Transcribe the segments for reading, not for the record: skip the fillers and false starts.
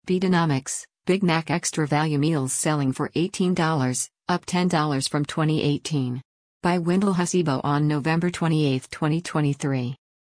Feedonomics, Big Mac Extra Value Meals selling for $18, up $10 from 2018. By Wendell Hasibo on November 28, 2023.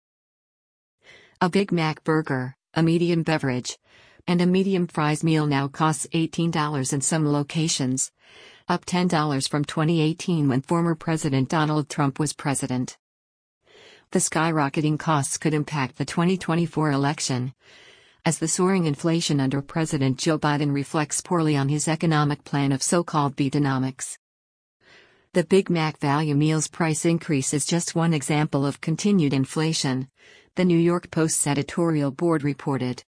A Big Mac burger, a medium beverage, and a medium fries meal now costs $18 in some locations, up $10 from 2018 when former President Donald Trump was president. The skyrocketing costs could impact the 2024 election, as the soaring inflation under President Joe Biden reflects poorly on his economic plan of so-called Bidenomics. The Big Mac value meals price increase is just one example of continued inflation, the New York Post's editorial board reported.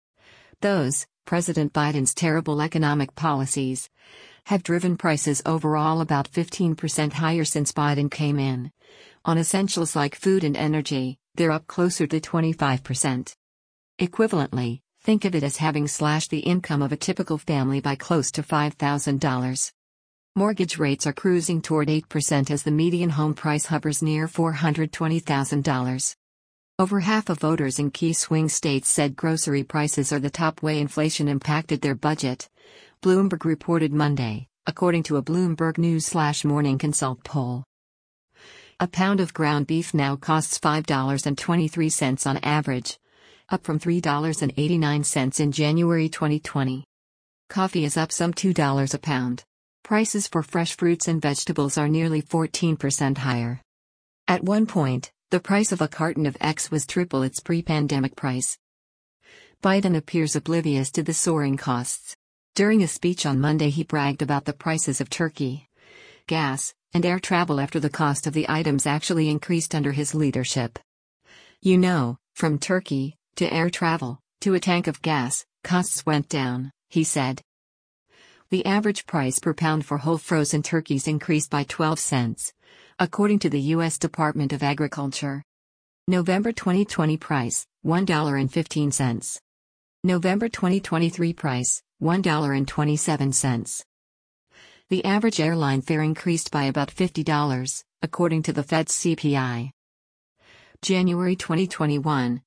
President Biden's terrible economic policies have driven prices overall about 15% higher since Biden came in. On essentials like food and energy, they're up closer to 25%. Equivalently, think of it as having slashed the income of a typical family by close to $5,000. Mortgage rates are cruising toward 8% as the median home price hovers near $420,000. Over half of voters in key swing states said grocery prices are the top way inflation impacted their budget, Bloomberg reported Monday, according to a Bloomberg News/Morning Consult poll. A pound of ground beef now costs $5.23 on average, up from $3.89 in January 2020. Coffee is up some $2 a pound. Prices for fresh fruits and vegetables are nearly 14% higher. At one point, the price of a carton of eggs was triple its pre-pandemic price. Biden appears oblivious to the soaring costs. During a speech on Monday, he bragged about the prices of turkey, gas, and air travel after the cost of the items actually increased under his leadership. From turkey to air travel, to a tank of gas, costs went down, he said. The average price per pound for whole frozen turkeys increased by 12 cents, according to the U.S. Department of Agriculture. November 2020 price, $1.15. November 2023 price, $1.27. The average airline fare increased by about $50, according to the Fed's CPI. January 2021,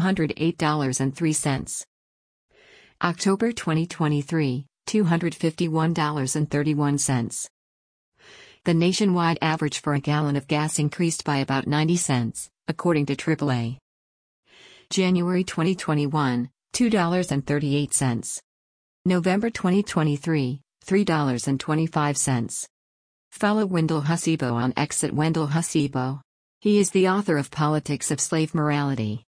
$208.03. October 2023, $251.31. The nationwide average for a gallon of gas increased by about 90 cents, according to AAA. January 2021, $2.38. November 2023, $3.25. Follow Wendell Hasibo on X at Wendell Hasibo. He is the author of Politics of Slave Morality.